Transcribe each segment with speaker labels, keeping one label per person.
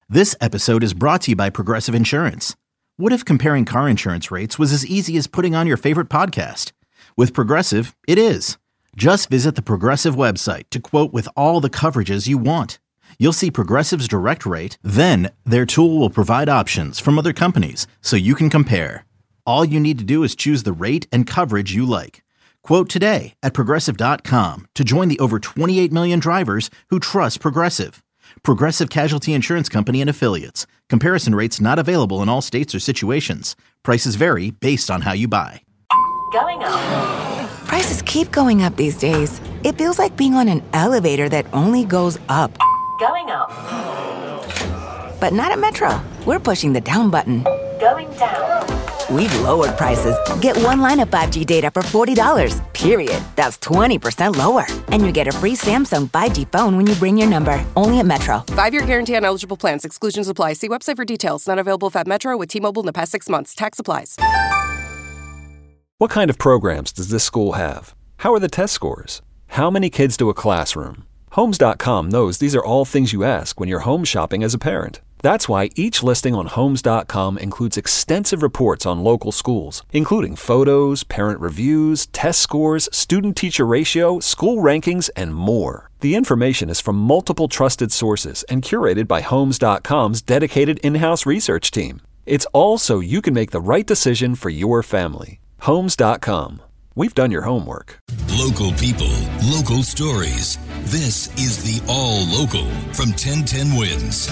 Speaker 1: This episode is brought to you by Progressive Insurance. What if comparing car insurance rates was as easy as putting on your favorite podcast? With Progressive, it is. Just visit the Progressive website to quote with all the coverages you want. You'll see Progressive's direct rate, then their tool will provide options from other companies so you can compare. All you need to do is choose the rate and coverage you like. Quote today at Progressive.com to join the over 28 million drivers who trust Progressive. Progressive Casualty Insurance Company and Affiliates. Comparison rates not available in all states or situations. Prices vary based on how you buy.
Speaker 2: Going up.
Speaker 3: Prices keep going up these days. It feels like being on an elevator that only goes up.
Speaker 2: Going up.
Speaker 3: But not at Metro. We're pushing the down button.
Speaker 2: Going down.
Speaker 3: We've lowered prices. Get one line of 5G data for $40, period. That's 20% lower. And you get a free Samsung 5G phone when you bring your number. Only at Metro.
Speaker 4: 5-year guarantee on eligible plans. Exclusions apply. See website for details. Not available at Metro with T-Mobile in the past 6 months. Tax applies.
Speaker 5: What kind of programs does this school have? How are the test scores? How many kids do a classroom? Homes.com knows these are all things you ask when you're home shopping as a parent. That's why each listing on Homes.com includes extensive reports on local schools, including photos, parent reviews, test scores, student-teacher ratio, school rankings, and more. The information is from multiple trusted sources and curated by Homes.com's dedicated in-house research team. It's all so you can make the right decision for your family. Homes.com. We've done your homework.
Speaker 6: Local people, local stories. This is the All Local from 1010 Wins.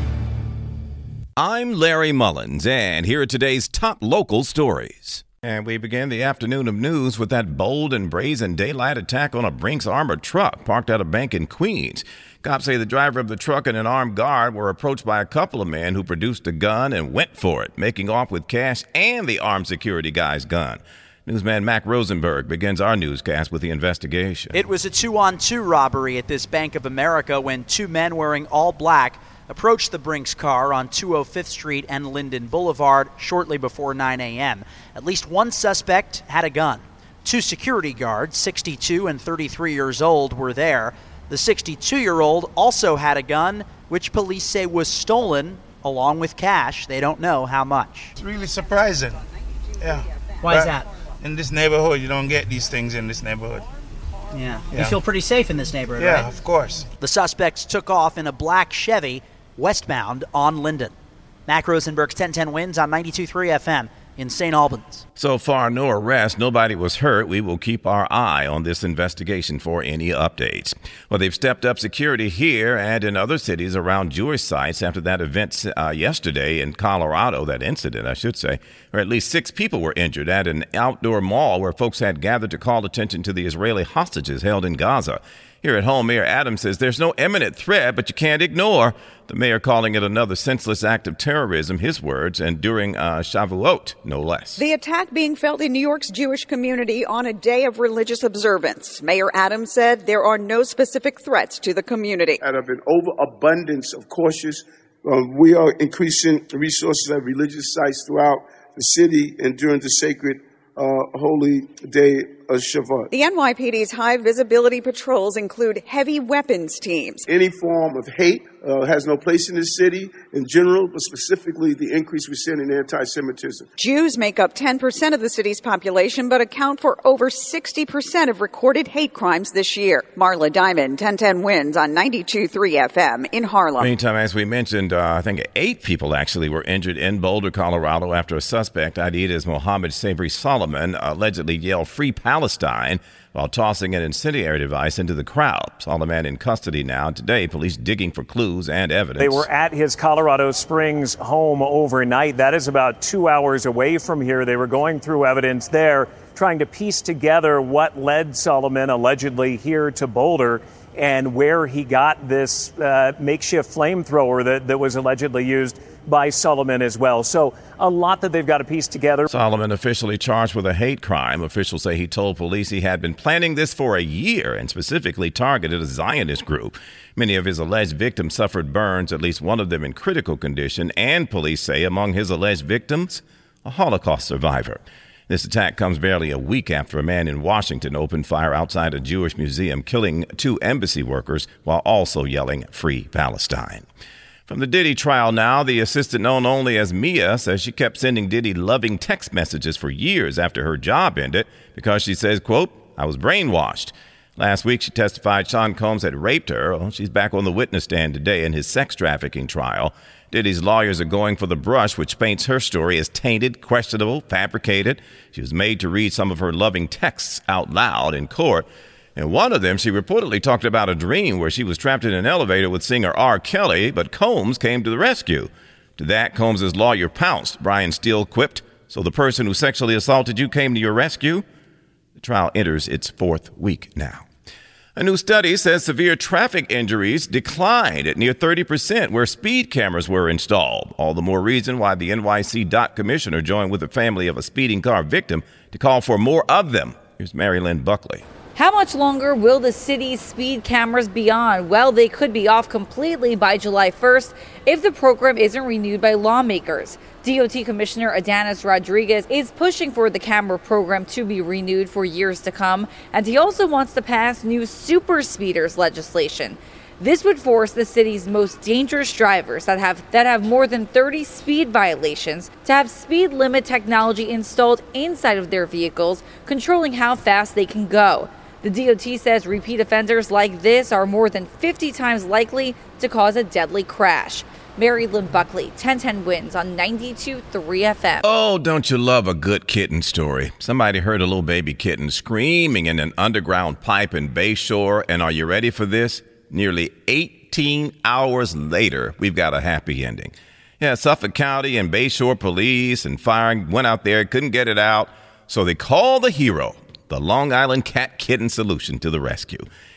Speaker 7: I'm Larry Mullins, and here are today's top local stories. And we begin the afternoon of news with that bold and brazen daylight attack on a Brinks armored truck parked at a bank in Queens. Cops say the driver of the truck and an armed guard were approached by a couple of men who produced a gun and went for it, making off with cash and the armed security guy's gun. Newsman Mac Rosenberg begins our newscast with the investigation.
Speaker 8: It was a 2-on-2 robbery at this Bank of America when two men wearing all black approached the Brinks car on 205th Street and Linden Boulevard shortly before 9 a.m. At least one suspect had a gun. Two security guards, 62 and 33 years old, were there. The 62-year-old also had a gun, which police say was stolen, along with cash. They don't know how much.
Speaker 9: It's really surprising. Yeah.
Speaker 8: Why is that?
Speaker 9: In this neighborhood, you don't get these things in this neighborhood.
Speaker 8: Yeah. You feel pretty safe in this neighborhood,
Speaker 9: right?
Speaker 8: Yeah,
Speaker 9: of course.
Speaker 8: The suspects took off in a black Chevy westbound on Linden. Mac Rosenberg's 1010 Wins on 92.3 FM in St. Albans.
Speaker 7: So far, no arrests. Nobody was hurt. We will keep our eye on this investigation for any updates. Well, they've stepped up security here and in other cities around Jewish sites after that event yesterday in Colorado, that incident, I should say, where at least 6 people were injured at an outdoor mall where folks had gathered to call attention to the Israeli hostages held in Gaza. Here at home, Mayor Adams says there's no imminent threat, but you can't ignore the mayor calling it another senseless act of terrorism, his words, and during Shavuot, no less.
Speaker 10: The attack being felt in New York's Jewish community on a day of religious observance. Mayor Adams said there are no specific threats to the community.
Speaker 11: Out of an overabundance of cautious, we are increasing resources at religious sites throughout the city and during the sacred holy day of Shavuot.
Speaker 10: The NYPD's high visibility patrols include heavy weapons teams.
Speaker 11: Any form of hate has no place in this city in general, but specifically the increase we're seeing in anti-Semitism.
Speaker 10: Jews make up 10% of the city's population, but account for over 60% of recorded hate crimes this year. Marla Diamond, 1010 Wins on 92.3 FM in Harlem.
Speaker 7: Meantime, as we mentioned, I think 8 people actually were injured in Boulder, Colorado after a suspect, ID'd as Mohammed Sabri Solomon, allegedly yelled "Free Palestine" while tossing an incendiary device into the crowd. Solomon in custody now. Today, police digging for clues and evidence.
Speaker 12: They were at his Colorado Springs home overnight. That is about 2 hours away from here. They were going through evidence there, trying to piece together what led Solomon allegedly here to Boulder and where he got this makeshift flamethrower that was allegedly used by Solomon as well. So a lot that they've got to piece together.
Speaker 7: Solomon officially charged with a hate crime. Officials say he told police he had been planning this for a year and specifically targeted a Zionist group. Many of his alleged victims suffered burns, at least one of them in critical condition, and police say among his alleged victims, a Holocaust survivor. This attack comes barely a week after a man in Washington opened fire outside a Jewish museum, killing 2 embassy workers while also yelling "Free Palestine." From the Diddy trial now, the assistant known only as Mia says she kept sending Diddy loving text messages for years after her job ended because she says, quote, I was brainwashed. Last week, she testified Sean Combs had raped her. Well, she's back on the witness stand today in his sex trafficking trial. Diddy's lawyers are going for the brush, which paints her story as tainted, questionable, fabricated. She was made to read some of her loving texts out loud in court. In one of them, she reportedly talked about a dream where she was trapped in an elevator with singer R. Kelly, but Combs came to the rescue. To that, Combs' lawyer pounced. Brian Steele quipped, so the person who sexually assaulted you came to your rescue? The trial enters its fourth week now. A new study says severe traffic injuries declined at near 30% where speed cameras were installed. All the more reason why the NYC DOT commissioner joined with the family of a speeding car victim to call for more of them. Here's Mary Lynn Buckley.
Speaker 13: How much longer will the city's speed cameras be on? Well, they could be off completely by July 1st if the program isn't renewed by lawmakers. DOT Commissioner Adanis Rodriguez is pushing for the camera program to be renewed for years to come, and he also wants to pass new super speeders legislation. This would force the city's most dangerous drivers that have more than 30 speed violations to have speed limit technology installed inside of their vehicles, controlling how fast they can go. The DOT says repeat offenders like this are more than 50 times likely to cause a deadly crash. Mary Lynn Buckley, 1010 Wins on 92.3 FM.
Speaker 7: Oh, don't you love a good kitten story? Somebody heard a little baby kitten screaming in an underground pipe in Bayshore, and are you ready for this? Nearly 18 hours later, we've got a happy ending. Yeah, Suffolk County and Bayshore police and fire went out there, couldn't get it out, so they called the hero, the Long Island Cat Kitten Solution, to the rescue.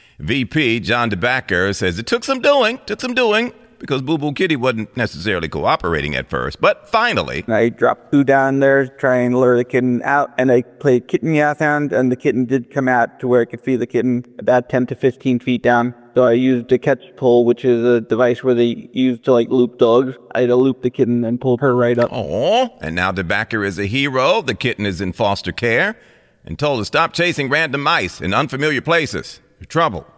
Speaker 7: VP John DeBacker says it took some doing, because Boo Boo Kitty wasn't necessarily cooperating at first, but finally.
Speaker 14: I dropped Boo down there, trying to lure the kitten out, and I played kitten meow sound, and the kitten did come out to where I could feed the kitten about 10 to 15 feet down. So I used a catch pull, which is a device where they use to loop dogs. I had to loop the kitten and pull her right up.
Speaker 7: Oh, and now DeBacker is a hero. The kitten is in foster care and told to stop chasing random mice in unfamiliar places. You're trouble.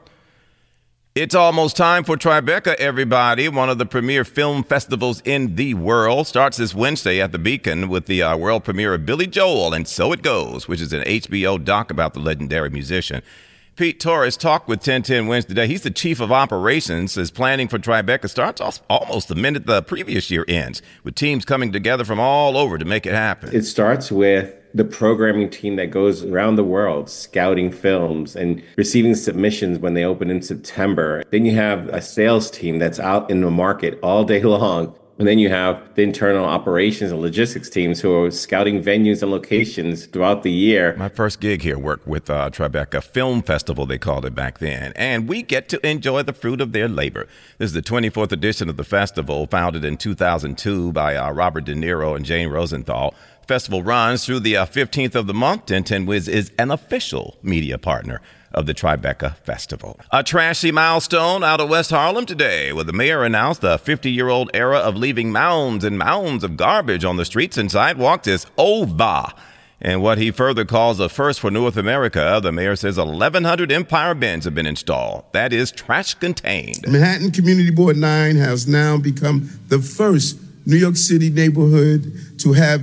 Speaker 7: It's almost time for Tribeca, everybody. One of the premier film festivals in the world starts this Wednesday at the Beacon with the world premiere of Billy Joel and So It Goes, which is an HBO doc about the legendary musician. Pete Torres talked with 1010 Wins today. He's the chief of operations. Says planning for Tribeca starts almost the minute the previous year ends, with teams coming together from all over to make it happen.
Speaker 15: It starts with the programming team that goes around the world scouting films and receiving submissions when they open in September. Then you have a sales team that's out in the market all day long. And then you have the internal operations and logistics teams who are scouting venues and locations throughout the year.
Speaker 7: My first gig here worked with Tribeca Film Festival, they called it back then. And we get to enjoy the fruit of their labor. This is the 24th edition of the festival, founded in 2002 by Robert De Niro and Jane Rosenthal. The festival runs through the 15th of the month. 1010 Wiz is an official media partner of the Tribeca Festival. A trashy milestone out of West Harlem today, where the mayor announced the 50-year-old era of leaving mounds and mounds of garbage on the streets and sidewalks is over. And what he further calls a first for North America, the mayor says 1,100 Empire bins have been installed. That is trash contained.
Speaker 11: Manhattan Community Board 9 has now become the first New York City neighborhood to have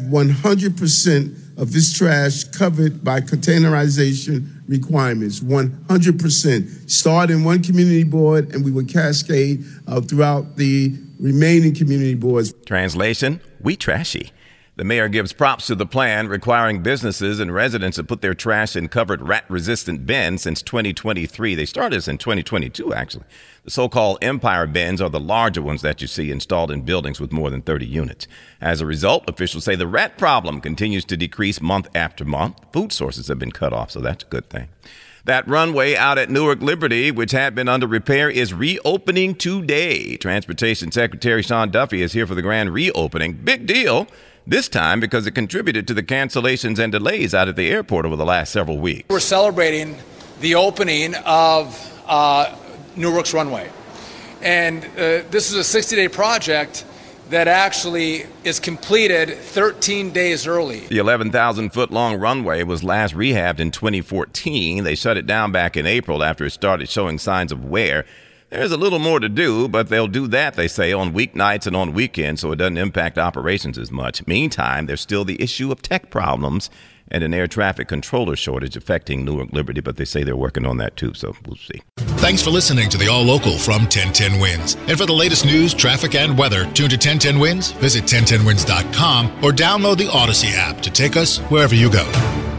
Speaker 11: 100% of this trash covered by containerization requirements, 100%. Start in one community board, and we would cascade throughout the remaining community boards.
Speaker 7: Translation, we trashy. The mayor gives props to the plan requiring businesses and residents to put their trash in covered rat-resistant bins since 2023. They started this in 2022, actually. The so-called Empire bins are the larger ones that you see installed in buildings with more than 30 units. As a result, officials say the rat problem continues to decrease month after month. Food sources have been cut off, so that's a good thing. That runway out at Newark Liberty, which had been under repair, is reopening today. Transportation Secretary Sean Duffy is here for the grand reopening. Big deal. This time because it contributed to the cancellations and delays out at the airport over the last several weeks.
Speaker 16: We're celebrating the opening of Newark's runway. And this is a 60-day project that actually is completed 13 days early.
Speaker 7: The 11,000-foot-long runway was last rehabbed in 2014. They shut it down back in April after it started showing signs of wear. There's a little more to do, but they'll do that, they say, on weeknights and on weekends, so it doesn't impact operations as much. Meantime, there's still the issue of tech problems and an air traffic controller shortage affecting Newark Liberty, but they say they're working on that too, so we'll see.
Speaker 17: Thanks for listening to the All Local from 1010 Wins. And for the latest news, traffic, and weather, tune to 1010 Wins, visit 1010wins.com, or download the Odyssey app to take us wherever you go.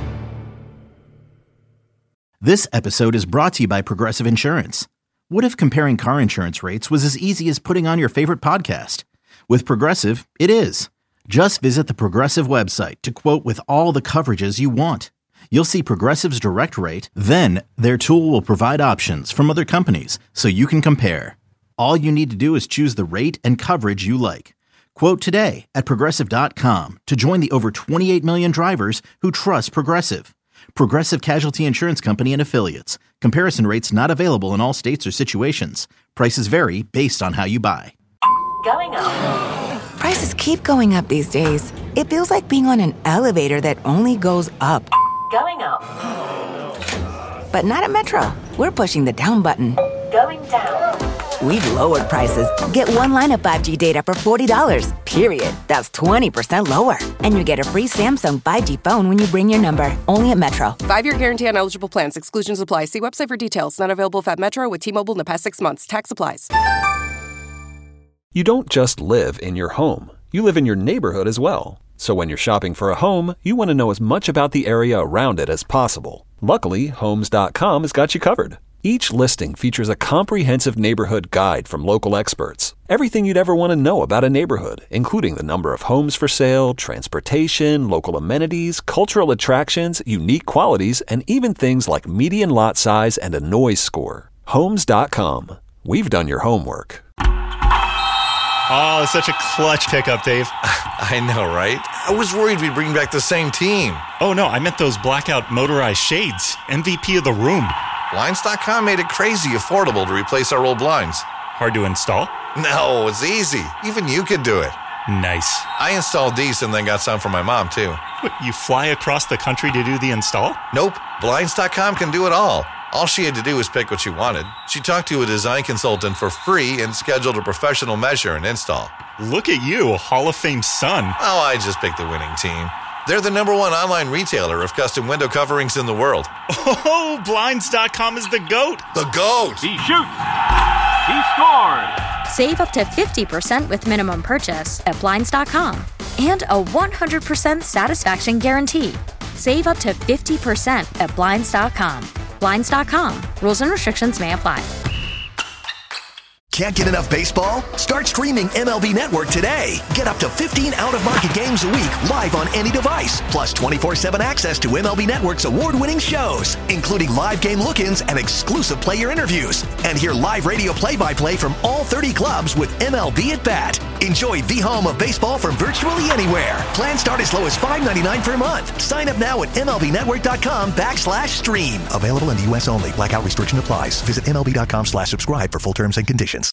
Speaker 1: This episode is brought to you by Progressive Insurance. What if comparing car insurance rates was as easy as putting on your favorite podcast? With Progressive, it is. Just visit the Progressive website to quote with all the coverages you want. You'll see Progressive's direct rate, then their tool will provide options from other companies so you can compare. All you need to do is choose the rate and coverage you like. Quote today at Progressive.com to join the over 28 million drivers who trust Progressive. Progressive Casualty Insurance Company and Affiliates. Comparison rates not available in all states or situations. Prices vary based on how you buy.
Speaker 2: Going up.
Speaker 3: Prices keep going up these days. It feels like being on an elevator that only goes up.
Speaker 2: Going up.
Speaker 3: But not at Metro. We're pushing the down button.
Speaker 2: Going down.
Speaker 3: We've lowered prices. Get one line of 5G data for $40, period. That's 20% lower. And you get a free Samsung 5G phone when you bring your number. Only at Metro.
Speaker 4: 5-year guarantee on eligible plans. Exclusions apply. See website for details. Not available at Metro with T-Mobile in the past 6 months. Tax applies.
Speaker 5: You don't just live in your home. You live in your neighborhood as well. So when you're shopping for a home, you want to know as much about the area around it as possible. Luckily, Homes.com has got you covered. Each listing features a comprehensive neighborhood guide from local experts. Everything you'd ever want to know about a neighborhood, including the number of homes for sale, transportation, local amenities, cultural attractions, unique qualities, and even things like median lot size and a noise score. Homes.com. We've done your homework.
Speaker 18: Oh, such a clutch pickup, Dave.
Speaker 19: I know, right? I was worried we'd bring back the same team.
Speaker 18: Oh, no, I meant those blackout motorized shades. MVP of the room.
Speaker 19: Blinds.com made it crazy affordable to replace our old blinds.
Speaker 18: Hard to install?
Speaker 19: No, it's easy. Even you could do it.
Speaker 18: Nice.
Speaker 19: I installed these and then got some for my mom, too.
Speaker 18: What, you fly across the country to do the install?
Speaker 19: Nope. Blinds.com can do it all. All she had to do was pick what she wanted. She talked to a design consultant for free and scheduled a professional measure and install.
Speaker 18: Look at you, Hall of Fame son.
Speaker 19: Oh, I just picked the winning team. They're the #1 online retailer of custom window coverings in the world.
Speaker 18: Oh, Blinds.com is the GOAT.
Speaker 19: The GOAT!
Speaker 20: He shoots! He scored!
Speaker 21: Save up to 50% with minimum purchase at Blinds.com. And a 100% satisfaction guarantee. Save up to 50% at Blinds.com. Blinds.com. Rules and restrictions may apply.
Speaker 22: Can't get enough baseball? Start streaming MLB Network today. Get up to 15 out-of-market games a week live on any device. Plus 24/7 access to MLB Network's award-winning shows, including live game look-ins and exclusive player interviews. And hear live radio play-by-play from all 30 clubs with MLB at Bat. Enjoy the home of baseball from virtually anywhere. Plans start as low as $5.99 per month. Sign up now at MLBnetwork.com/stream. Available in the U.S. only. Blackout restriction applies. Visit MLB.com/subscribe for full terms and conditions.